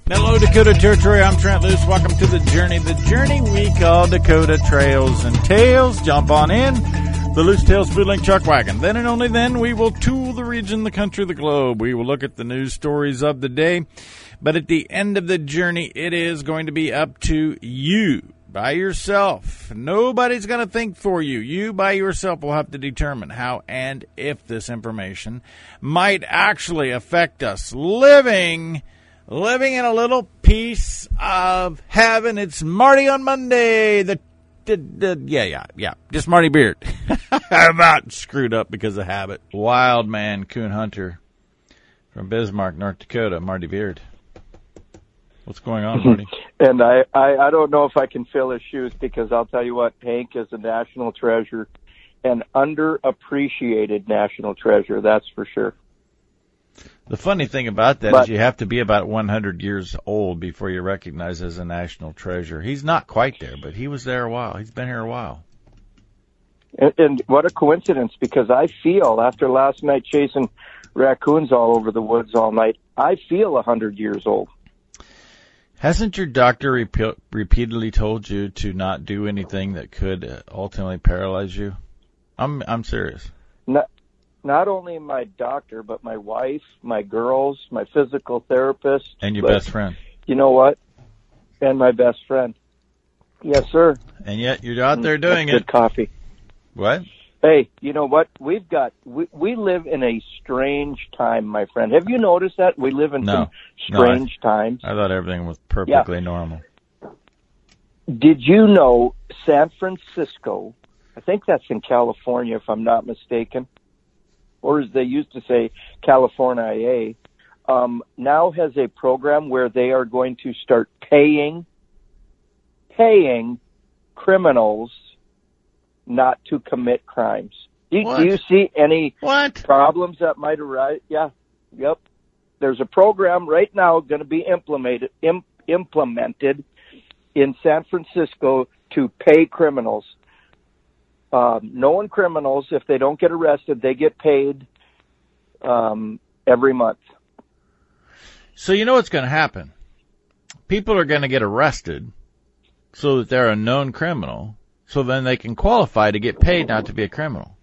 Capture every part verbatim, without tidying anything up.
Hello, Dakota Territory. I'm Trent Luce. Welcome to the journey. The journey we call Dakota Trails and Tales. Jump on in. The Loose Tales Food Link Chuck Wagon. Then and only then we will tool the region, the country, the globe. We will look at the news stories of the day. But at the end of the journey, it is going to be up to you by yourself. Nobody's going to think for you. You by yourself will have to determine how and if this information might actually affect us living Living in a little piece of heaven. It's Marty on Monday. The, the, the yeah, yeah, yeah. Just Marty Beard. I'm not screwed up because of habit. Wild man, coon hunter from Bismarck, North Dakota, Marty Beard. What's going on, Marty? And I, I, I don't know if I can fill his shoes because I'll tell you what, Hank is a national treasure, an underappreciated national treasure, that's for sure. The funny thing about that but, is you have to be about one hundred years old before you're recognized as a national treasure. He's not quite there, but he was there a while. He's been here a while. And, and what a coincidence, because I feel, after last night chasing raccoons all over the woods all night, I feel one hundred years old. Hasn't your doctor repe- repeatedly told you to not do anything that could ultimately paralyze you? I'm I'm serious. Not, not only my doctor, but my wife, my girls, my physical therapist. And your but, best friend. You know what? And my best friend. Yes, sir. And yet you're out there doing That's it. Good coffee. What? Hey, you know what? We've got, we, we live in a strange time, my friend. Have you noticed that? We live in no. some strange no, I, times. I thought everything was perfectly yeah. normal. Did you know San Francisco, I think that's in California if I'm not mistaken, or as they used to say, California, um, now has a program where they are going to start paying, paying criminals not to commit crimes. Do, do you see any what? problems that might arise? Yeah, yep. There's a program right now going to be implemented im, implemented in San Francisco to pay criminals. Um, known criminals, if they don't get arrested, they get paid um, every month. So you know what's going to happen? People are going to get arrested so that they're a known criminal, so then they can qualify to get paid not to be a criminal.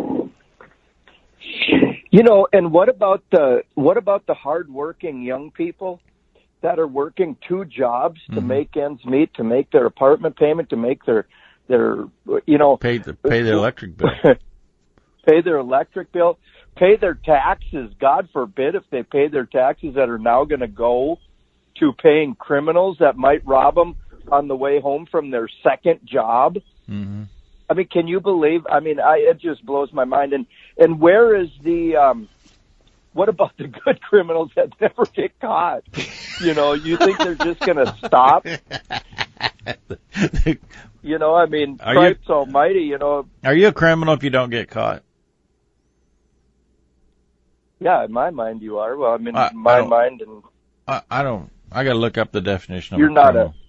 You know, and what about the what about the hardworking young people that are working two jobs to mm-hmm. make ends meet, to make their apartment payment, to make their their you know pay the pay their electric bill, pay their electric bill, pay their taxes. God forbid if they pay their taxes that are now going to go to paying criminals that might rob them on the way home from their second job. Mm-hmm. I mean, can you believe? I mean, I, it just blows my mind. And and where is the? Um, what about the good criminals that never get caught? You know, you think they're just going to stop? You know, I mean, are Christ you, Almighty. You know, are you a criminal if you don't get caught? Yeah, in my mind, you are. Well, I mean, I, in my I mind, and I, I don't. I got to look up the definition of you're a not criminal. a.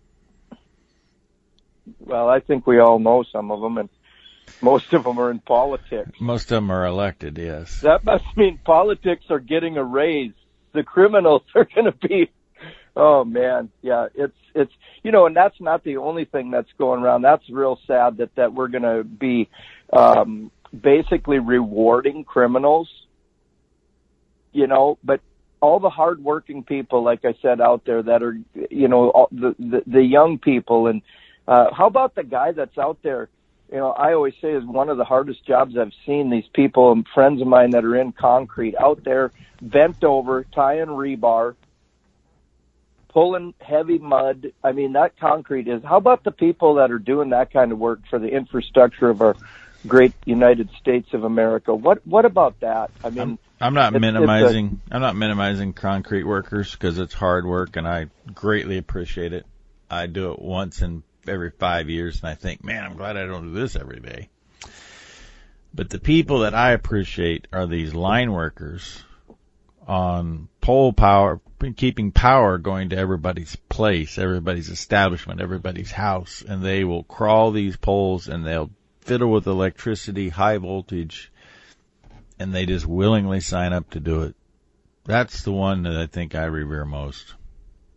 Well, I think we all know some of them, and most of them are in politics. Most of them are elected, yes. That must mean politics are getting a raise. The criminals are going to be, oh man, yeah, it's, it's, you know, and that's not the only thing that's going around. That's real sad that, that we're going to be um, basically rewarding criminals, you know, but all the hardworking people, like I said, out there that are, you know, all the, the, the young people and, Uh, how about the guy that's out there? You know, I always say is one of the hardest jobs I've seen. These people and friends of mine that are in concrete out there, bent over, tying rebar, pulling heavy mud. I mean, that concrete is. How about the people that are doing that kind of work for the infrastructure of our great United States of America? What What about that? I mean, I'm, I'm not it's, minimizing. It's a, I'm not minimizing concrete workers because it's hard work, and I greatly appreciate it. I do it once in every five years, and I think, man, I'm glad I don't do this every day. But the people that I appreciate are these line workers on pole power, keeping power going to everybody's place, everybody's establishment, everybody's house, and they will crawl these poles and they'll fiddle with electricity, high voltage, and they just willingly sign up to do it. That's the one that I think I revere most.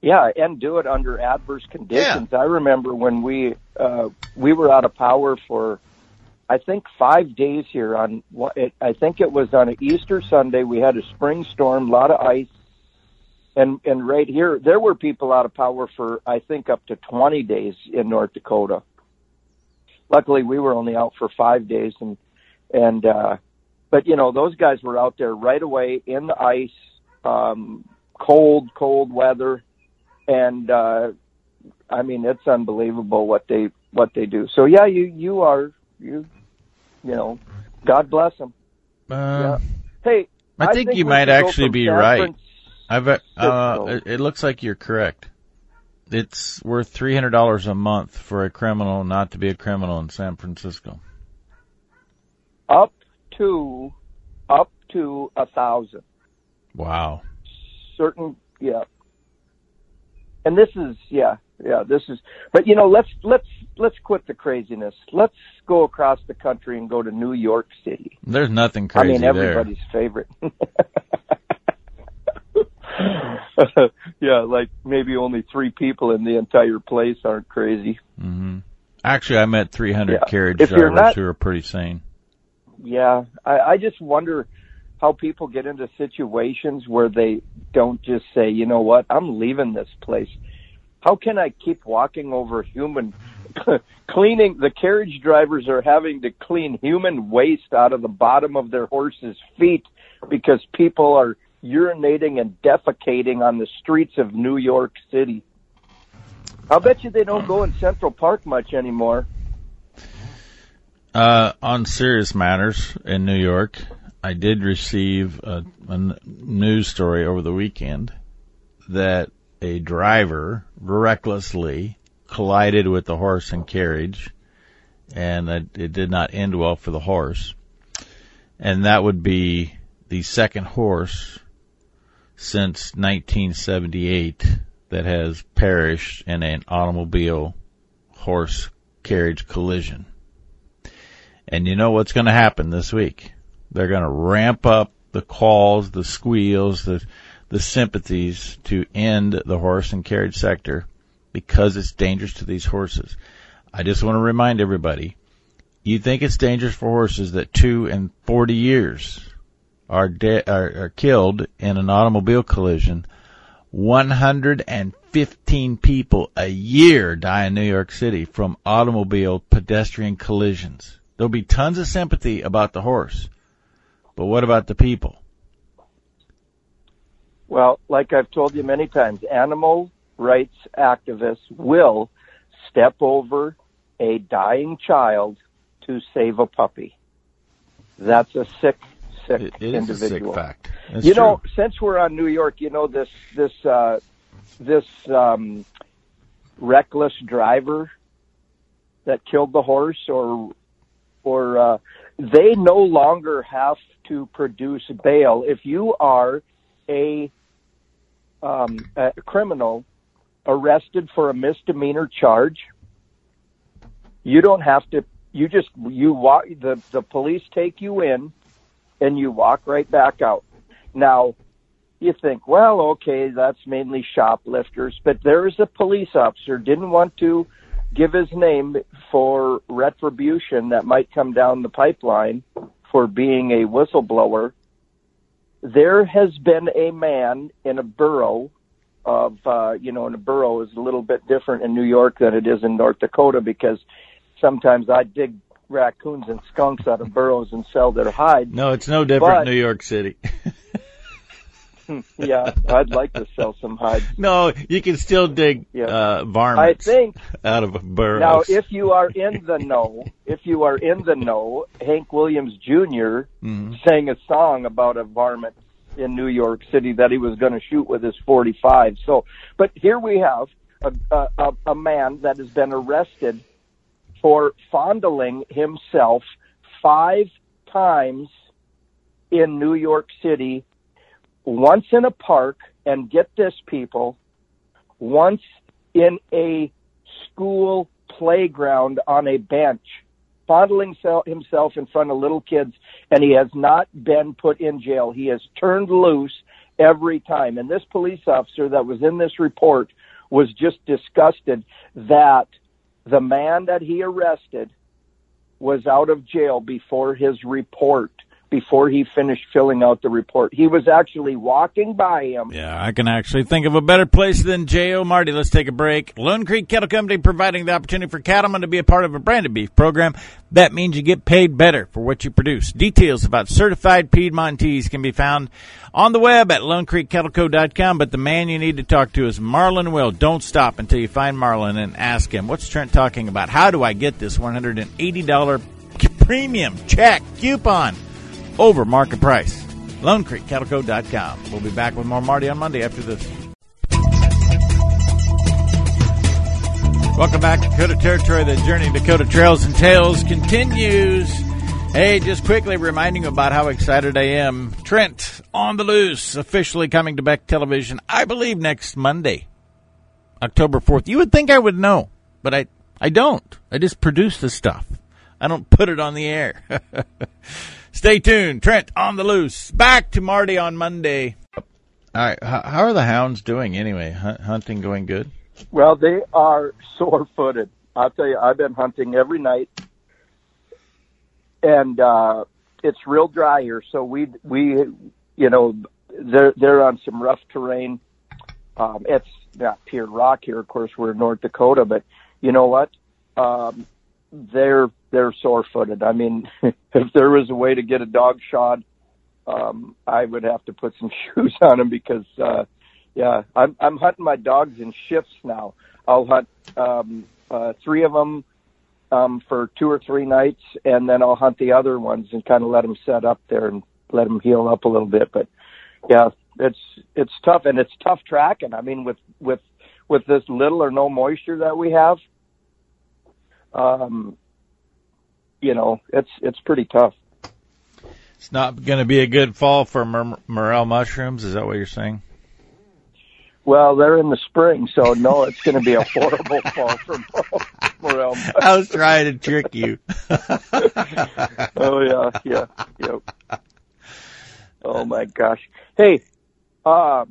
Yeah, and do it under adverse conditions. Yeah. I remember when we uh, we were out of power for, I think, five days here. On I think it was on an Easter Sunday. We had a spring storm, a lot of ice, and and right here there were people out of power for I think up to twenty days in North Dakota. Luckily, we were only out for five days, and and uh, but you know those guys were out there right away in the ice, um, cold, cold weather. And, uh, I mean, it's unbelievable what they, what they do. So yeah, you, you are, you, you know, God bless them. Uh, yeah. Hey, I, I think, think you might actually be San right. I've, uh, it, it looks like you're correct. It's worth three hundred dollars a month for a criminal not to be a criminal in San Francisco. Up to, up to a thousand. Wow. Certain, yeah. And this is, yeah, yeah, this is, but you know, let's, let's, let's quit the craziness. Let's go across the country and go to New York City. There's nothing crazy there. I mean, everybody's there. favorite. Yeah, like maybe only three people in the entire place aren't crazy. Mm-hmm. Actually, I met three hundred yeah. carriage if drivers not, who are pretty sane. Yeah, I, I just wonder how people get into situations where they don't just say, you know what, I'm leaving this place. How can I keep walking over human, cleaning, the carriage drivers are having to clean human waste out of the bottom of their horses' feet because people are urinating and defecating on the streets of New York City. I'll bet you they don't go in Central Park much anymore. Uh, on serious matters in New York, I did receive a, a news story over the weekend that a driver recklessly collided with the horse and carriage, and it, it did not end well for the horse. And that would be the second horse since nineteen seventy-eight that has perished in an automobile horse carriage collision. And you know what's going to happen this week? They're going to ramp up the calls, the squeals, the the sympathies to end the horse and carriage sector because it's dangerous to these horses. I just want to remind everybody, you think it's dangerous for horses that two and forty years are, de- are, are killed in an automobile collision. one hundred fifteen people a year die in New York City from automobile pedestrian collisions. There'll be tons of sympathy about the horse. But what about the people? Well, like I've told you many times, animal rights activists will step over a dying child to save a puppy. That's a sick, sick it, it individual. Is a sick fact. That's you true. know, since we're on New York, you know this this uh, this um, reckless driver that killed the horse, or or uh, they no longer have to produce bail. If you are a, um, a criminal arrested for a misdemeanor charge, you don't have to. You just you walk. The the police take you in, and you walk right back out. Now, you think, well, okay, that's mainly shoplifters, but there is a police officer didn't want to give his name for retribution that might come down the pipeline for being a whistleblower. There has been a man in a borough of, uh, you know, and a borough is a little bit different in New York than it is in North Dakota, because sometimes I dig raccoons and skunks out of burrows and sell their hide. No, it's no different but, in New York City. Yeah, I'd like to sell some hides. No, you can still dig yeah. uh, varmints I think, out of burrows. Now, if you are in the know, if you are in the know, Hank Williams Junior Mm-hmm. sang a song about a varmint in New York City that he was going to shoot with his forty-five. So, but here we have a, a, a man that has been arrested for fondling himself five times in New York City, once in a park, and get this, people, once in a school playground on a bench, fondling himself in front of little kids, and he has not been put in jail. He has turned loose every time. And this police officer that was in this report was just disgusted that the man that he arrested was out of jail before his report, before he finished filling out the report. He was actually walking by him. Yeah, I can actually think of a better place than jail. Marty, let's take a break. Lone Creek Cattle Company providing the opportunity for cattlemen to be a part of a branded beef program. That means you get paid better for what you produce. Details about certified Piedmontese can be found on the web at lone creek cattle co dot com, but the man you need to talk to is Marlon Will. Don't stop until you find Marlon and ask him, what's Trent talking about? How do I get this one hundred eighty dollars premium check coupon over market price? lone creek cattle co dot com. We'll be back with more Marty on Monday after this. Welcome back to Dakota Territory. The journey Dakota Trails and Tales continues. Hey, just quickly reminding you about how excited I am. Trent on the Loose, officially coming to Beck Television, I believe next Monday, October fourth. You would think I would know, but I, I don't. I just produce the stuff. I don't put it on the air. Stay tuned. Trent on the Loose. Back to Marty on Monday. All right. How are the hounds doing anyway? Hunting going good? Well, they are sore-footed. I'll tell you, I've been hunting every night, and uh, it's real dry here. So we, we, you know, they're they're on some rough terrain. Um, it's not pure rock here. Of course, we're in North Dakota, but you know what? Um, they're they're sore-footed. I mean, if there was a way to get a dog shod, um, I would have to put some shoes on them because. Uh, Yeah, I'm I'm hunting my dogs in shifts now. I'll hunt um, uh, three of them um, for two or three nights, and then I'll hunt the other ones and kind of let them set up there and let them heal up a little bit. But yeah, it's it's tough, and it's tough tracking. I mean, with with with this little or no moisture that we have, um, you know, it's it's pretty tough. It's not going to be a good fall for mor- morel mushrooms. Is that what you're saying? Well, they're in the spring, so no, it's going to be a horrible fall for morel. I was trying to trick you. Oh, yeah, yeah, yep. Oh, my gosh. Hey, uh,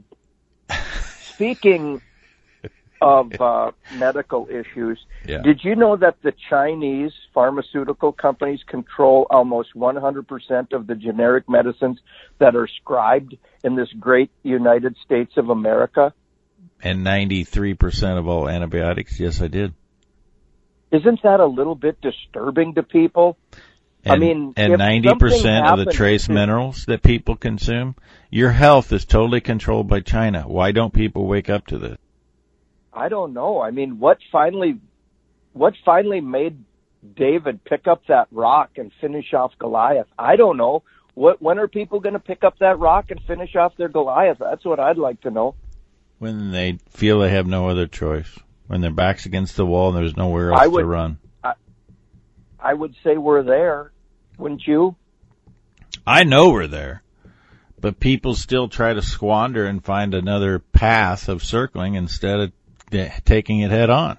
speaking of uh, medical issues, yeah. Did you know that the Chinese pharmaceutical companies control almost one hundred percent of the generic medicines that are scribed in this great United States of America? And ninety-three percent of all antibiotics. Yes, I did. Isn't that a little bit disturbing to people? And, I mean, and ninety percent of the trace minerals that people consume, your health is totally controlled by China. Why don't people wake up to this? I don't know. I mean, what finally, what finally made David pick up that rock and finish off Goliath? I don't know. What, when are people going to pick up that rock and finish off their Goliath? That's what I'd like to know. When they feel they have no other choice. When their back's against the wall and there's nowhere else I would, to run. I, I would say we're there, wouldn't you? I know we're there. But people still try to squander and find another path of circling instead of taking it head on.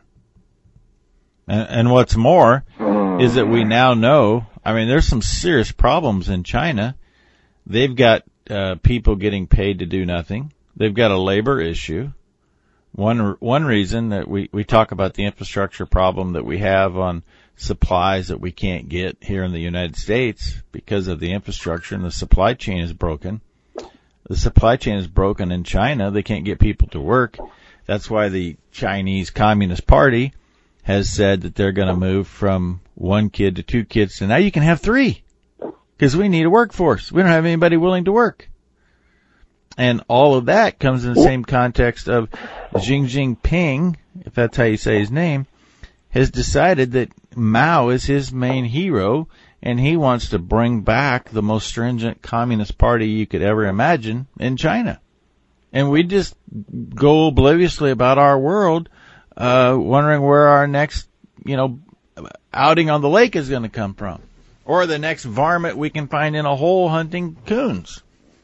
And, and what's more is that we now know, I mean, there's some serious problems in China. They've got uh, people getting paid to do nothing. They've got a labor issue. One one reason that we, we talk about the infrastructure problem that we have on supplies that we can't get here in the United States because of the infrastructure and the supply chain is broken. The supply chain is broken in China. They can't get people to work. That's why the Chinese Communist Party has said that they're going to move from one kid to two kids. So now you can have three because we need a workforce. We don't have anybody willing to work. And all of that comes in the same context of Xi Jinping, if that's how you say his name, has decided that Mao is his main hero, and he wants to bring back the most stringent communist party you could ever imagine in China. And we just go obliviously about our world, uh, wondering where our next, you know, outing on the lake is going to come from. Or the next varmint we can find in a hole hunting coons.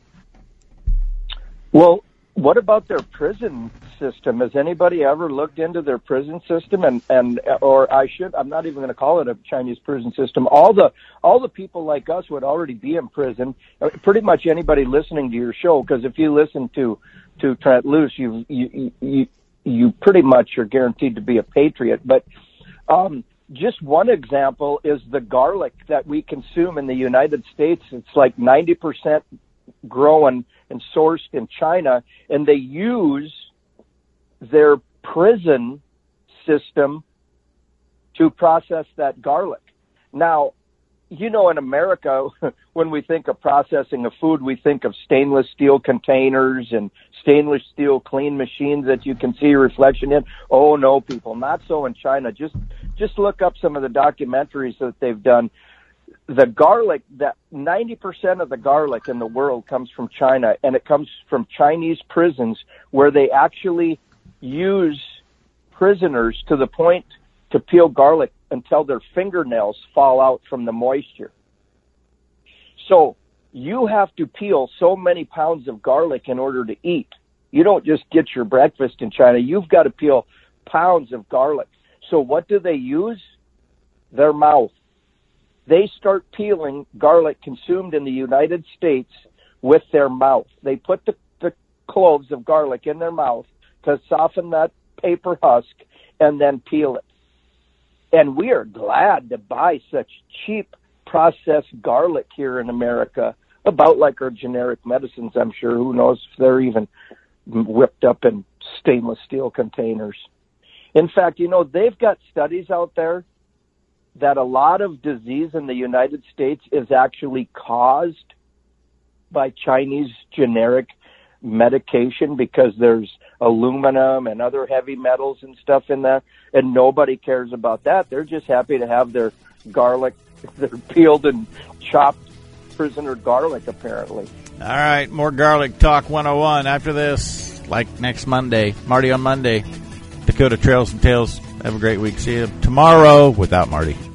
Well, what about their prison system? Has anybody ever looked into their prison system? And, and or I should, I'm not even going to call it a Chinese prison system. All the all the people like us would already be in prison. Pretty much anybody listening to your show, because if you listen to to Trent Loose, you you you you pretty much are guaranteed to be a patriot. But um, just one example is the garlic that we consume in the United States. It's like ninety percent grown and sourced in China, and they use their prison system to process that garlic. Now, you know, in America, when we think of processing of food, we think of stainless steel containers and stainless steel clean machines that you can see your reflection in. Oh, no, people, not so in China. Just just look up some of the documentaries that they've done. The garlic, that ninety percent of the garlic in the world comes from China, and it comes from Chinese prisons where they actually use prisoners to the point to peel garlic until their fingernails fall out from the moisture. So you have to peel so many pounds of garlic in order to eat. You don't just get your breakfast in China. You've got to peel pounds of garlic. So what do they use? Their mouth. They start peeling garlic consumed in the United States with their mouth. They put the, the cloves of garlic in their mouth to soften that paper husk and then peel it. And we are glad to buy such cheap processed garlic here in America, about like our generic medicines, I'm sure. Who knows if they're even whipped up in stainless steel containers. In fact, you know, they've got studies out there that a lot of disease in the United States is actually caused by Chinese generic medication because there's aluminum and other heavy metals and stuff in there, and nobody cares about that. They're just happy to have their garlic, their peeled and chopped prisoner garlic, apparently. All right, more Garlic Talk one oh one after this, like next Monday. Marty on Monday. Dakota Trails and Tales. Have a great week. See you tomorrow without Marty.